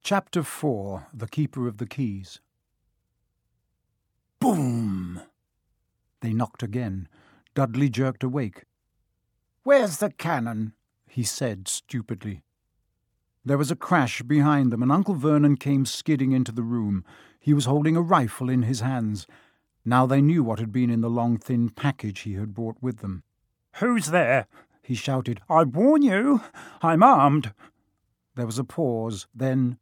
Chapter 4. The Keeper of the Keys. Boom! They knocked again. Dudley jerked awake. "Where's the cannon?" he said stupidly. There was a crash behind them, and Uncle Vernon came skidding into the room. He was holding a rifle in his hands. Now they knew what had been in the long, thin package he had brought with them. "Who's there?" he shouted. "I warn you, I'm armed." There was a pause, then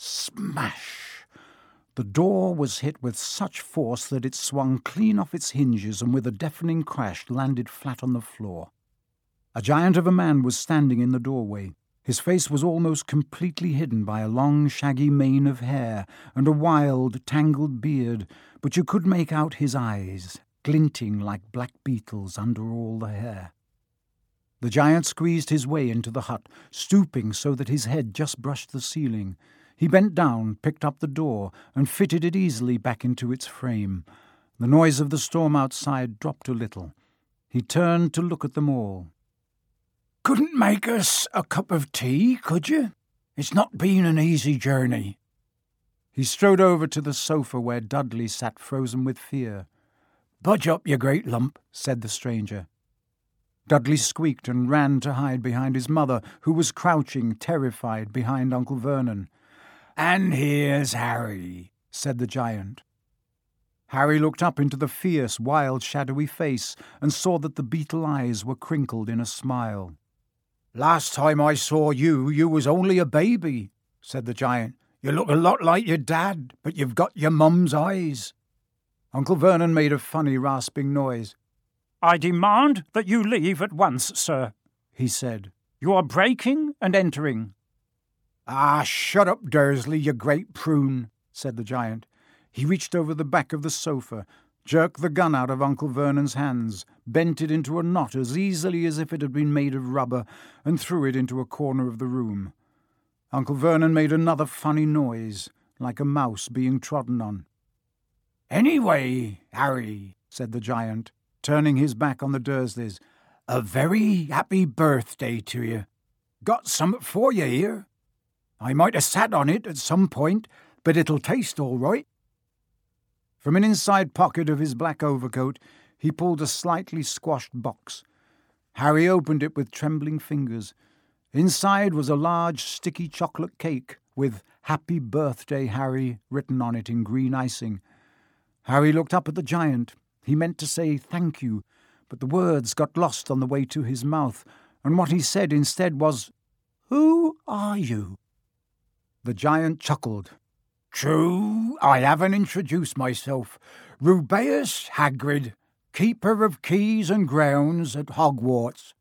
smash! The door was hit with such force that it swung clean off its hinges and with a deafening crash landed flat on the floor. A giant of a man was standing in the doorway. His face was almost completely hidden by a long, shaggy mane of hair and a wild, tangled beard, but you could make out his eyes, glinting like black beetles under all the hair. The giant squeezed his way into the hut, stooping so that his head just brushed the ceiling. He bent down, picked up the door, and fitted it easily back into its frame. The noise of the storm outside dropped a little. He turned to look at them all. "Couldn't make us a cup of tea, could you? It's not been an easy journey." He strode over to the sofa where Dudley sat frozen with fear. "Budge up, you great lump," said the stranger. Dudley squeaked and ran to hide behind his mother, who was crouching, terrified, behind Uncle Vernon. "And here's Harry," said the giant. Harry looked up into the fierce, wild, shadowy face and saw that the beetle eyes were crinkled in a smile. "Last time I saw you was only a baby," said the giant. "You look a lot like your dad, but you've got your mum's eyes." Uncle Vernon made a funny, rasping noise. "I demand that you leave at once, sir," he said. "You are breaking and entering." "Ah, shut up, Dursley, you great prune," said the giant. He reached over the back of the sofa, jerked the gun out of Uncle Vernon's hands, bent it into a knot as easily as if it had been made of rubber, and threw it into a corner of the room. Uncle Vernon made another funny noise, like a mouse being trodden on. "Anyway, Harry," said the giant, turning his back on the Dursleys, "a very happy birthday to you. Got something for you here. I might have sat on it at some point, but it'll taste all right." From an inside pocket of his black overcoat, he pulled a slightly squashed box. Harry opened it with trembling fingers. Inside was a large, sticky chocolate cake with "Happy Birthday, Harry" written on it in green icing. Harry looked up at the giant. He meant to say thank you, but the words got lost on the way to his mouth, and what he said instead was, "Who are you?" The giant chuckled. "True, I haven't introduced myself. Rubeus Hagrid, Keeper of Keys and Grounds at Hogwarts."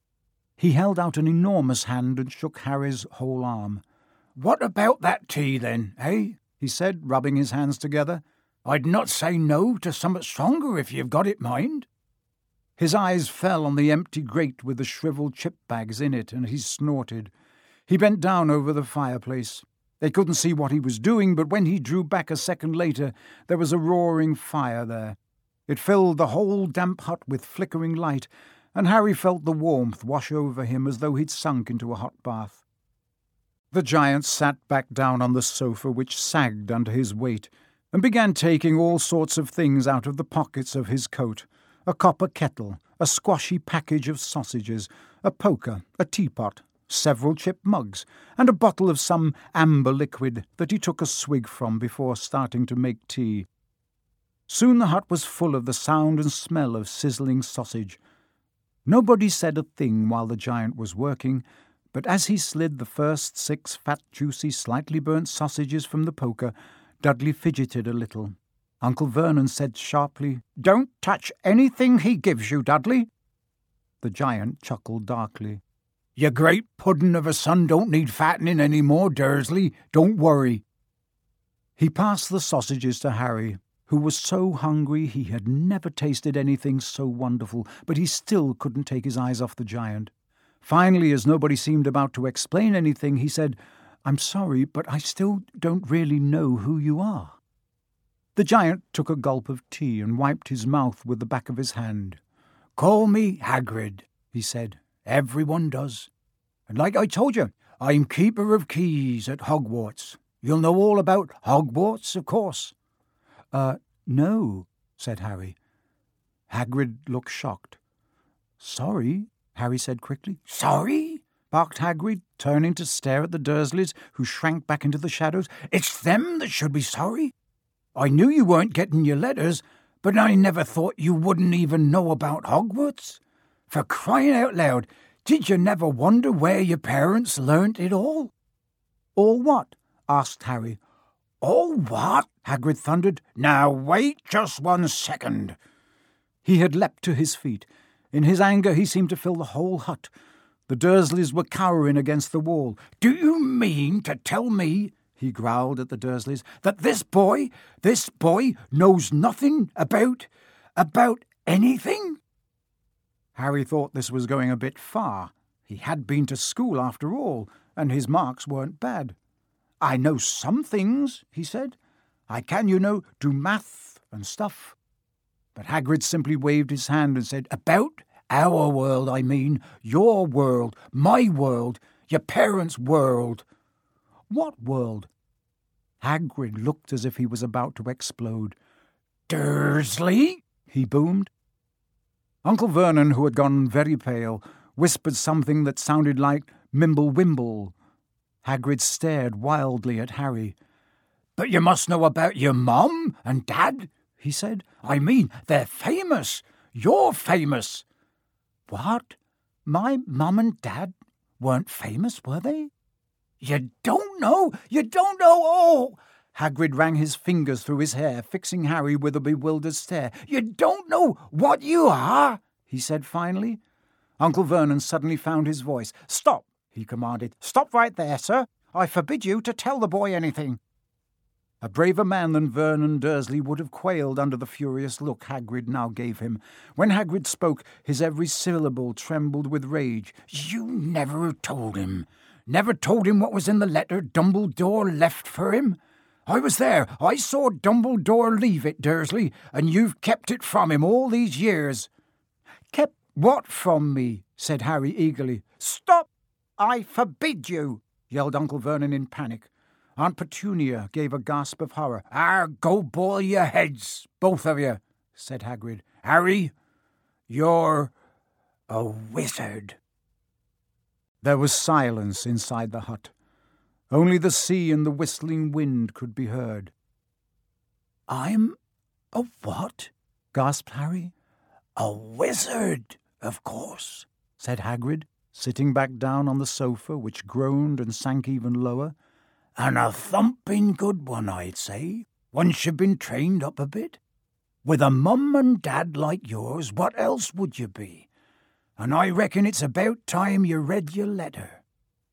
He held out an enormous hand and shook Harry's whole arm. "What about that tea, then, eh?" he said, rubbing his hands together. "I'd not say no to somewhat stronger if you've got it, mind." His eyes fell on the empty grate with the shriveled chip bags in it, and he snorted. He bent down over the fireplace. They couldn't see what he was doing, but when he drew back a second later, there was a roaring fire there. It filled the whole damp hut with flickering light, and Harry felt the warmth wash over him as though he'd sunk into a hot bath. The giant sat back down on the sofa, which sagged under his weight, and began taking all sorts of things out of the pockets of his coat. A copper kettle, a squashy package of sausages, a poker, a teapot, several chip mugs, and a bottle of some amber liquid that he took a swig from before starting to make tea. Soon the hut was full of the sound and smell of sizzling sausage. Nobody said a thing while the giant was working, but as he slid the first 6 fat, juicy, slightly burnt sausages from the poker, Dudley fidgeted a little. Uncle Vernon said sharply, "Don't touch anything he gives you, Dudley." The giant chuckled darkly. "Your great puddin' of a son don't need fattening any more, Dursley. Don't worry." He passed the sausages to Harry, who was so hungry he had never tasted anything so wonderful, but he still couldn't take his eyes off the giant. Finally, as nobody seemed about to explain anything, he said, "I'm sorry, but I still don't really know who you are." The giant took a gulp of tea and wiped his mouth with the back of his hand. "Call me Hagrid," he said. "Everyone does. And like I told you, I'm Keeper of Keys at Hogwarts. You'll know all about Hogwarts, of course." No," said Harry. Hagrid looked shocked. "Sorry," Harry said quickly. "Sorry?" barked Hagrid, turning to stare at the Dursleys, who shrank back into the shadows. "It's them that should be sorry. I knew you weren't getting your letters, but I never thought you wouldn't even know about Hogwarts. For crying out loud, did you never wonder where your parents learnt it all?" "All what?" asked Harry. "All what?" Hagrid thundered. "Now wait just 1 second." He had leapt to his feet. In his anger he seemed to fill the whole hut. The Dursleys were cowering against the wall. "Do you mean to tell me," he growled at the Dursleys, "that this boy knows nothing about anything?" Harry thought this was going a bit far. He had been to school after all, and his marks weren't bad. "I know some things," he said. "I can, do math and stuff." But Hagrid simply waved his hand and said, "About our world, I mean. Your world, my world, your parents' world." "What world?" Hagrid looked as if he was about to explode. "Dursley!" he boomed. Uncle Vernon, who had gone very pale, whispered something that sounded like Mimble-Wimble. Hagrid stared wildly at Harry. "But you must know about your mum and dad," he said. "I mean, they're famous. You're famous." "What? My mum and dad weren't famous, were they?" "You don't know? You don't know? Oh!" Hagrid ran his fingers through his hair, fixing Harry with a bewildered stare. "You don't know what you are?" he said finally. Uncle Vernon suddenly found his voice. "Stop!" he commanded. "Stop right there, sir. I forbid you to tell the boy anything." A braver man than Vernon Dursley would have quailed under the furious look Hagrid now gave him. When Hagrid spoke, his every syllable trembled with rage. "You never told him? Never told him what was in the letter Dumbledore left for him? I was there. I saw Dumbledore leave it, Dursley, and you've kept it from him all these years." "Kept what from me?" said Harry eagerly. "Stop! I forbid you!" yelled Uncle Vernon in panic. Aunt Petunia gave a gasp of horror. "Go boil your heads, both of you," said Hagrid. "Harry, you're a wizard." There was silence inside the hut. Only the sea and the whistling wind could be heard. "I'm a what?" gasped Harry. "A wizard, of course," said Hagrid, sitting back down on the sofa, which groaned and sank even lower. "And a thumping good one, I'd say, once you've been trained up a bit. With a mum and dad like yours, what else would you be? And I reckon it's about time you read your letter."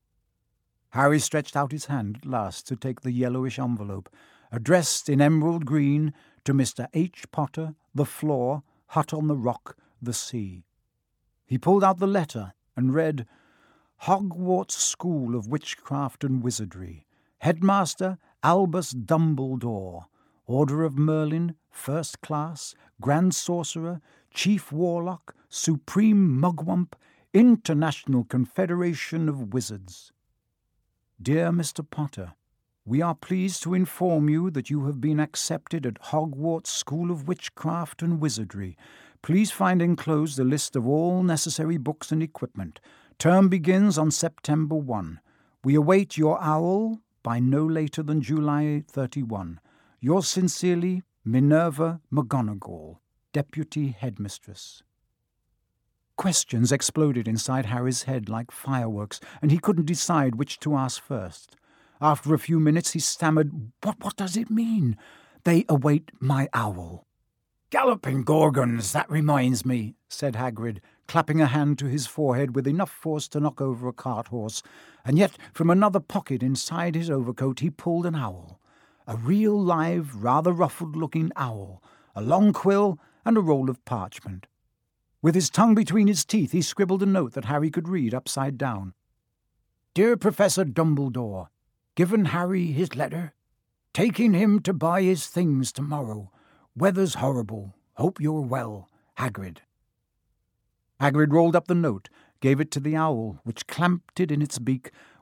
Harry stretched out his hand at last to take the yellowish envelope, addressed in emerald green to Mr. H. Potter, The Floor, Hut on the Rock, the Sea. He pulled out the letter and read, "Hogwarts School of Witchcraft and Wizardry. Headmaster Albus Dumbledore. Order of Merlin, First Class, Grand Sorcerer, Chief Warlock, Supreme Mugwump, International Confederation of Wizards. Dear Mr. Potter, we are pleased to inform you that you have been accepted at Hogwarts School of Witchcraft and Wizardry. Please find enclosed a list of all necessary books and equipment. Term begins on September 1. We await your owl by no later than July 31. Yours sincerely, Minerva McGonagall, Deputy Headmistress." Questions exploded inside Harry's head like fireworks, and he couldn't decide which to ask first. After a few minutes he stammered, What does it mean? They await my owl." "Galloping Gorgons, that reminds me," said Hagrid, clapping a hand to his forehead with enough force to knock over a cart-horse, and yet from another pocket inside his overcoat he pulled an owl. A real live, rather ruffled-looking owl, a long quill and a roll of parchment. With his tongue between his teeth he scribbled a note that Harry could read upside down. "Dear Professor Dumbledore, given Harry his letter. Taking him to buy his things tomorrow. Weather's horrible. Hope you're well. Hagrid." Hagrid rolled up the note, gave it to the owl, which clamped it in its beak,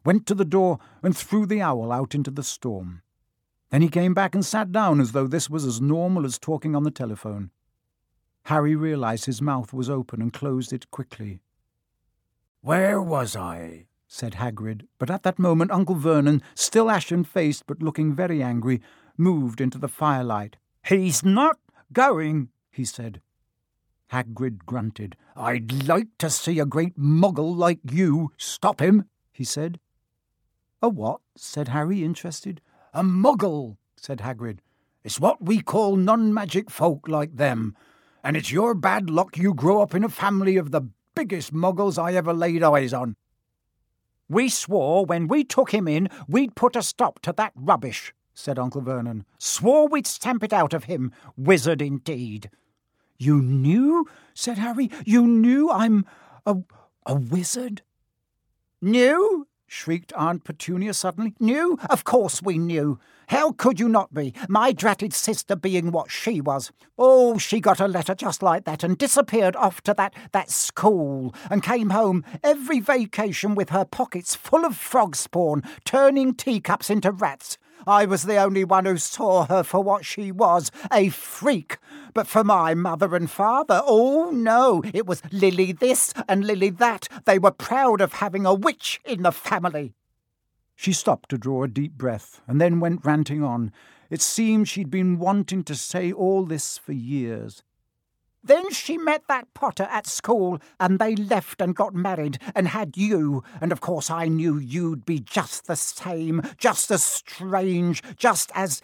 went to the door and threw the owl out into the storm. Then he came back and sat down as though this was as normal as talking on the telephone. Harry realised his mouth was open and closed it quickly. "Where was I?" said Hagrid, but at that moment Uncle Vernon, still ashen-faced but looking very angry, moved into the firelight. "He's not going," he said. Hagrid grunted. "I'd like to see a great muggle like you stop him," he said. "A what?" said Harry, interested. "A muggle," said Hagrid. "It's what we call non-magic folk like them, and it's your bad luck you grow up in a family of the biggest muggles I ever laid eyes on." "We swore when we took him in we'd put a stop to that rubbish," said Uncle Vernon. "Swore we'd stamp it out of him. Wizard indeed." "You knew?" said Harry. "You knew I'm a wizard?" "Knew?" shrieked Aunt Petunia suddenly. "Knew? Of course we knew. How could you not be, my dratted sister being what she was? Oh, she got a letter just like that and disappeared off to that school and came home every vacation with her pockets full of frog spawn, turning teacups into rats. I was the only one who saw her for what she was, a freak. But for my mother and father, oh no, it was Lily this and Lily that. They were proud of having a witch in the family." She stopped to draw a deep breath, and then went ranting on. It seemed she'd been wanting to say all this for years. "Then she met that Potter at school, and they left and got married and had you, and of course I knew you'd be just the same, just as strange, just as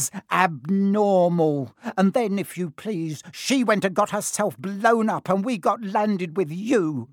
abnormal. And then, if you please, she went and got herself blown up, and we got landed with you."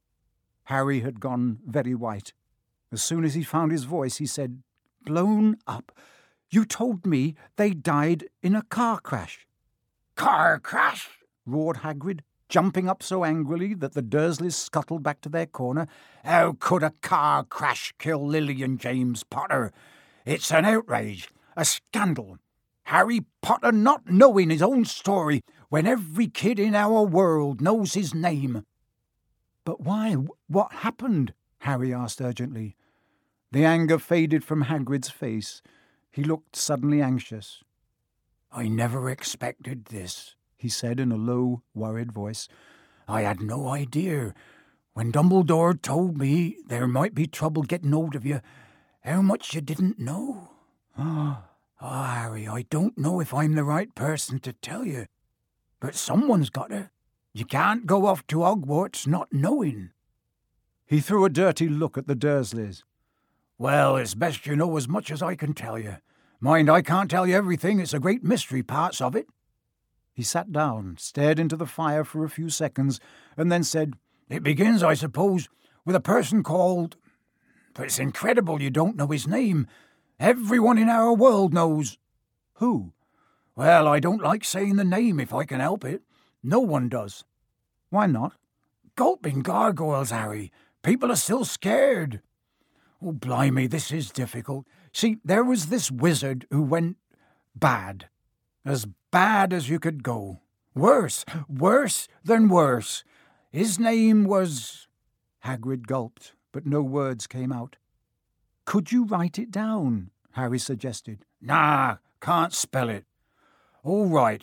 Harry had gone very white. As soon as he found his voice, he said, "Blown up? You told me they died in a car crash." "Car crash?" roared Hagrid, jumping up so angrily that the Dursleys scuttled back to their corner. "How could a car crash kill Lily and James Potter? It's an outrage, a scandal. Harry Potter not knowing his own story when every kid in our world knows his name." "But why? What happened?" Harry asked urgently. The anger faded from Hagrid's face. He looked suddenly anxious. "I never expected this," he said in a low, worried voice. "I had no idea. When Dumbledore told me there might be trouble getting hold of you, how much you didn't know. Oh, Harry, I don't know if I'm the right person to tell you, but someone's got to. You can't go off to Hogwarts not knowing." He threw a dirty look at the Dursleys. "Well, it's best you know as much as I can tell you. Mind, I can't tell you everything. It's a great mystery, parts of it." He sat down, stared into the fire for a few seconds, and then said, "It begins, I suppose, with a person called... But it's incredible you don't know his name. Everyone in our world knows." "Who?" "Well, I don't like saying the name if I can help it. No one does." "Why not?" "Gulping gargoyles, Harry. People are still scared." "Oh, blimey, this is difficult. See, there was this wizard who went bad. As bad as you could go. Worse than worse. His name was..." Hagrid gulped, but no words came out. "Could you write it down?" Harry suggested. "Nah, can't spell it." "All right.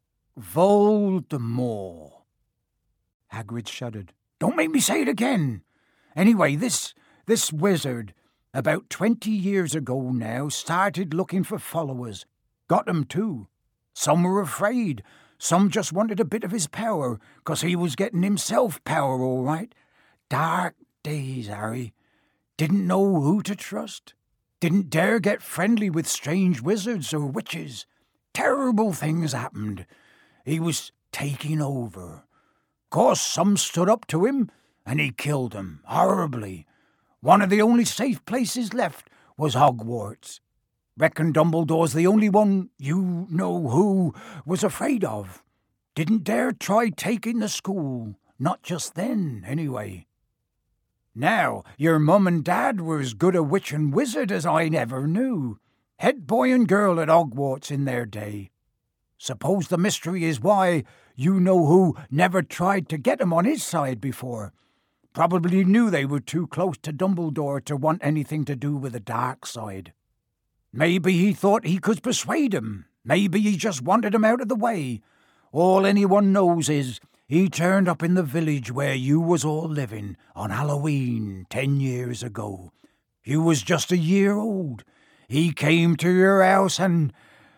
Voldemort." Hagrid shuddered. "Don't make me say it again. Anyway, this wizard, about 20 years ago now, started looking for followers. Got them too. Some were afraid. Some just wanted a bit of his power, 'cause he was getting himself power all right. Dark days, Harry. Didn't know who to trust. Didn't dare get friendly with strange wizards or witches. Terrible things happened. He was taking over. 'Course some stood up to him, and he killed them, horribly. One of the only safe places left was Hogwarts. Reckon Dumbledore's the only one you-know-who was afraid of. Didn't dare try taking the school, not just then, anyway. Now, your mum and dad were as good a witch and wizard as I never knew. Head boy and girl at Hogwarts in their day. Suppose the mystery is why you-know-who never tried to get him on his side before. probably knew they were too close to Dumbledore to want anything to do with the dark side. Maybe he thought he could persuade him. Maybe he just wanted him out of the way. All anyone knows is he turned up in the village where you was all living on Halloween 10 years ago. You was just a year old. He came to your house and...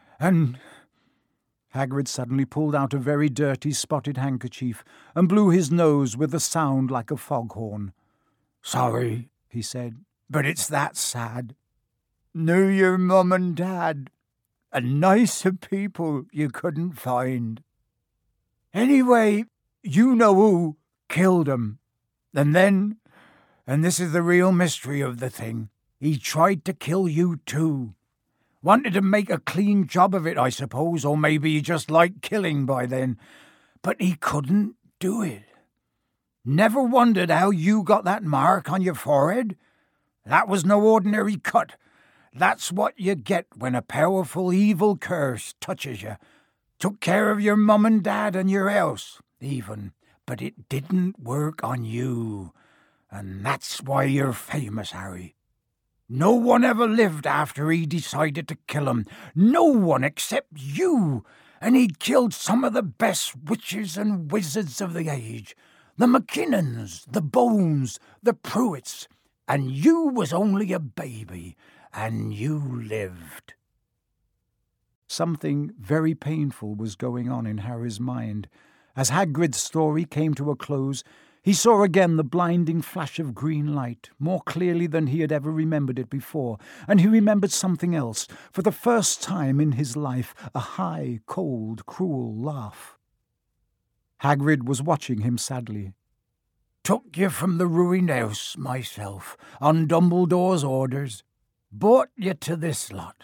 Hagrid suddenly pulled out a very dirty spotted handkerchief and blew his nose with a sound like a foghorn. "Sorry," he said, "but it's that sad. Knew your mum and dad, and nicer people you couldn't find. Anyway, you know who killed him. And then, and this is the real mystery of the thing, he tried to kill you too. Wanted to make a clean job of it, I suppose, or maybe he just liked killing by then. But he couldn't do it. Never wondered how you got that mark on your forehead? That was no ordinary cut. That's what you get when a powerful evil curse touches you. Took care of your mum and dad and your house, even. But it didn't work on you. And that's why you're famous, Harry. No one ever lived after he decided to kill him. No one except you. And he'd killed some of the best witches and wizards of the age. The McKinnons, the Bones, the Pruitts. And you was only a baby. And you lived. Something very painful was going on in Harry's mind. As Hagrid's story came to a close, he saw again the blinding flash of green light, more clearly than he had ever remembered it before, and he remembered something else, for the first time in his life, a high, cold, cruel laugh. Hagrid was watching him sadly. "Took you from the ruined house, myself, on Dumbledore's orders. Brought you to this lot."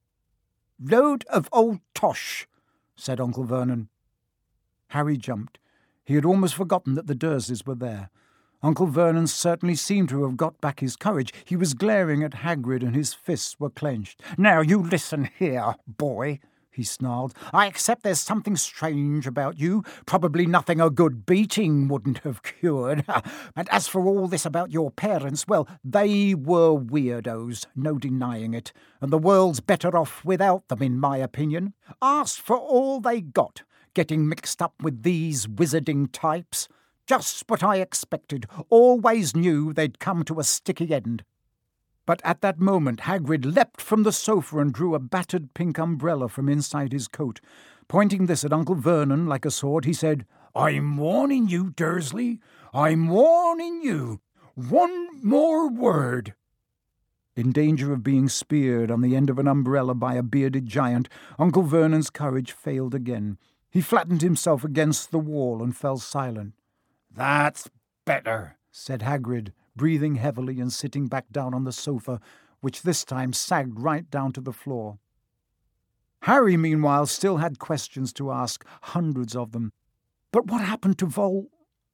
"Load of old tosh," said Uncle Vernon. Harry jumped. He had almost forgotten that the Dursleys were there. Uncle Vernon certainly seemed to have got back his courage. He was glaring at Hagrid and his fists were clenched. "Now you listen here, boy," he snarled. "I accept there's something strange about you. Probably nothing a good beating wouldn't have cured. And as for all this about your parents, well, they were weirdos, no denying it. And the world's better off without them, in my opinion. Asked for all they got. Getting mixed up with these wizarding types. Just what I expected. Always knew they'd come to a sticky end." But at that moment Hagrid leapt from the sofa and drew a battered pink umbrella from inside his coat. Pointing this at Uncle Vernon like a sword, he said, "I'm warning you, Dursley. I'm warning you. One more word." In danger of being speared on the end of an umbrella by a bearded giant, Uncle Vernon's courage failed again. He flattened himself against the wall and fell silent. "That's better," said Hagrid, breathing heavily and sitting back down on the sofa, which this time sagged right down to the floor. Harry, meanwhile, still had questions to ask, hundreds of them. But what happened to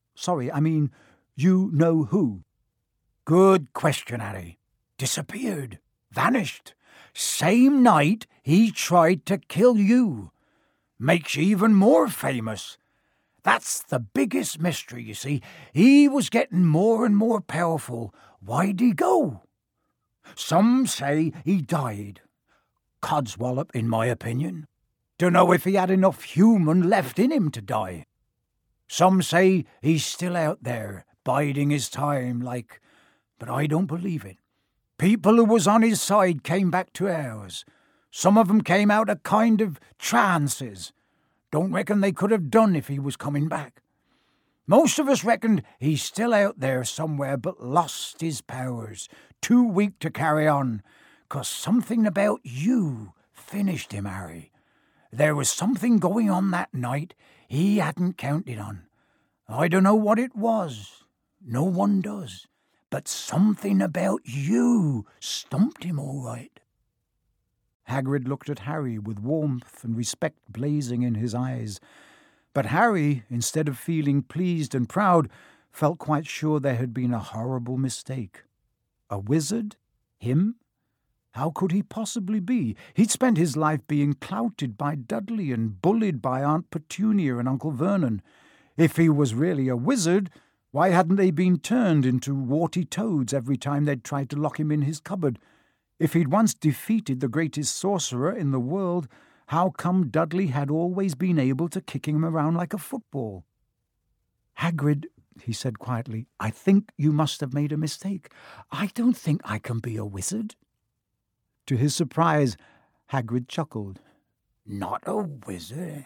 you-know-who? Good question, Harry. Disappeared. Vanished. Same night he tried to kill you. Makes you even more famous. That's the biggest mystery, you see. He was getting more and more powerful. Why'd he go? Some say he died. Codswallop, in my opinion. Dunno if he had enough human left in him to die. Some say he's still out there, biding his time, but I don't believe it. People who was on his side came back to ours. Some of 'em came out of kind of trances. Don't reckon they could have done if he was coming back. Most of us reckoned he's still out there somewhere but lost his powers, too weak to carry on, 'cause something about you finished him, Harry. There was something going on that night he hadn't counted on. I don't know what it was. No one does. But something about you stumped him all right." Hagrid looked at Harry with warmth and respect blazing in his eyes. But Harry, instead of feeling pleased and proud, felt quite sure there had been a horrible mistake. A wizard? Him? How could he possibly be? He'd spent his life being clouted by Dudley and bullied by Aunt Petunia and Uncle Vernon. If he was really a wizard, Why hadn't they been turned into warty toads every time they'd tried to lock him in his cupboard? If he'd once defeated the greatest sorcerer in the world, how come Dudley had always been able to kick him around like a football? "Hagrid," he said quietly, "I think you must have made a mistake. I don't think I can be a wizard." To his surprise, Hagrid chuckled. "Not a wizard?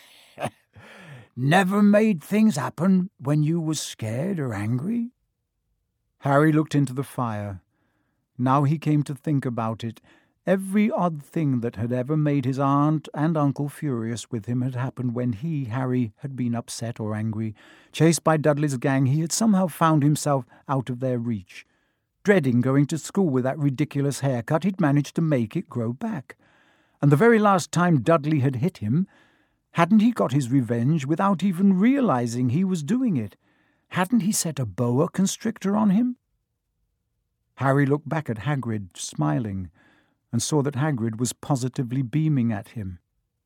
Never made things happen when you was scared or angry?" Harry looked into the fire. Now he came to think about it. Every odd thing that had ever made his aunt and uncle furious with him had happened when he, Harry, had been upset or angry. Chased by Dudley's gang, he had somehow found himself out of their reach. Dreading going to school with that ridiculous haircut, he'd managed to make it grow back. And the very last time Dudley had hit him, hadn't he got his revenge without even realizing he was doing it? Hadn't he set a boa constrictor on him? Harry looked back at Hagrid, smiling, and saw that Hagrid was positively beaming at him.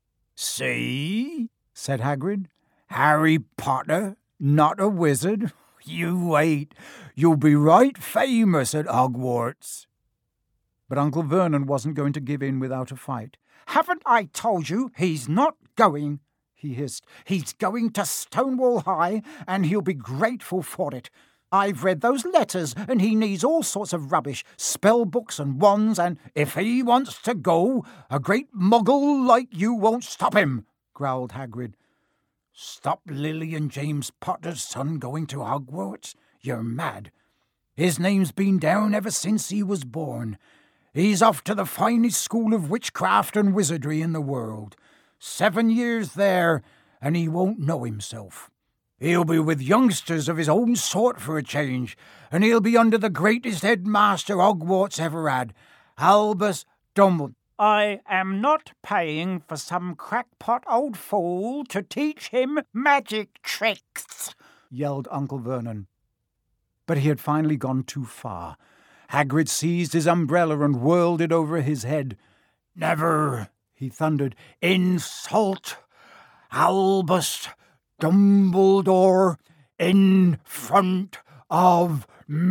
"See?" said Hagrid. "Harry Potter, not a wizard? You wait. You'll be right famous at Hogwarts." But Uncle Vernon wasn't going to give in without a fight. "Haven't I told you he's not going?" he hissed. "He's going to Stonewall High, and he'll be grateful for it. I've read those letters, and he needs all sorts of rubbish, spell books and wands, and if he wants to go, a great muggle like you won't stop him," growled Hagrid. "Stop Lily and James Potter's son going to Hogwarts? You're mad. His name's been down ever since he was born. He's off to the finest school of witchcraft and wizardry in the world. 7 years there, and he won't know himself. He'll be with youngsters of his own sort for a change, and he'll be under the greatest headmaster Hogwarts ever had, Albus Dumbledore." "I am not paying for some crackpot old fool to teach him magic tricks," yelled Uncle Vernon. But he had finally gone too far. Hagrid seized his umbrella and whirled it over his head. "Never," he thundered, "insult Albus Dumbledore in front of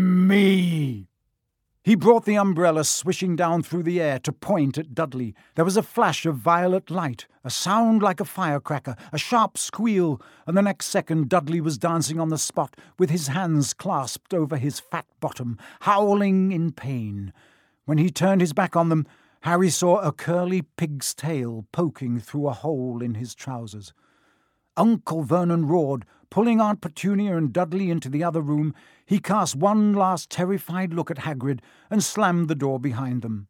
me." He brought the umbrella swishing down through the air to point at Dudley. There was a flash of violet light, a sound like a firecracker, a sharp squeal, and the next second Dudley was dancing on the spot with his hands clasped over his fat bottom, howling in pain. When he turned his back on them, Harry saw a curly pig's tail poking through a hole in his trousers. Uncle Vernon roared. Pulling Aunt Petunia and Dudley into the other room, he cast one last terrified look at Hagrid and slammed the door behind them.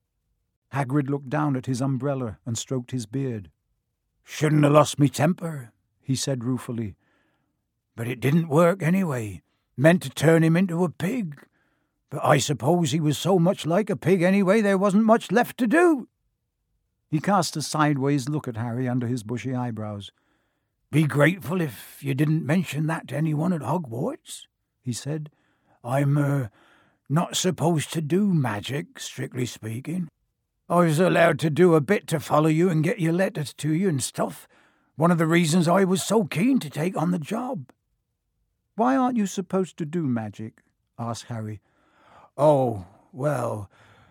Hagrid looked down at his umbrella and stroked his beard. "Shouldn't have lost me temper," he said ruefully. "But it didn't work anyway. Meant to turn him into a pig. But I suppose he was so much like a pig anyway there wasn't much left to do." He cast a sideways look at Harry under his bushy eyebrows. "Be grateful if you didn't mention that to anyone at Hogwarts," he said. "I'm, not supposed to do magic, strictly speaking. I was allowed to do a bit to follow you and get your letters to you and stuff. One of the reasons I was so keen to take on the job." "Why aren't you supposed to do magic?" asked Harry. "Oh, well,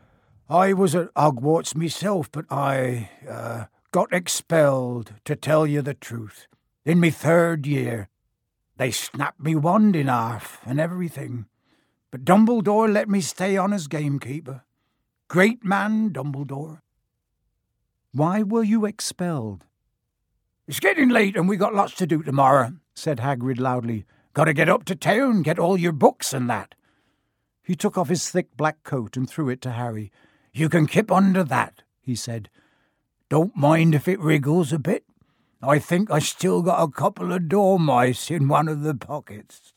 I was at Hogwarts myself, but I, got expelled, to tell you the truth. In me 3rd year. They snapped me wand in half and everything. But Dumbledore let me stay on as gamekeeper. Great man, Dumbledore." "Why were you expelled?" "It's getting late and we got lots to do tomorrow," said Hagrid loudly. "Got to get up to town, get all your books and that." He took off his thick black coat and threw it to Harry. "You can kip under that," he said. "Don't mind if it wriggles a bit. I think I still got a couple of dormice in one of the pockets."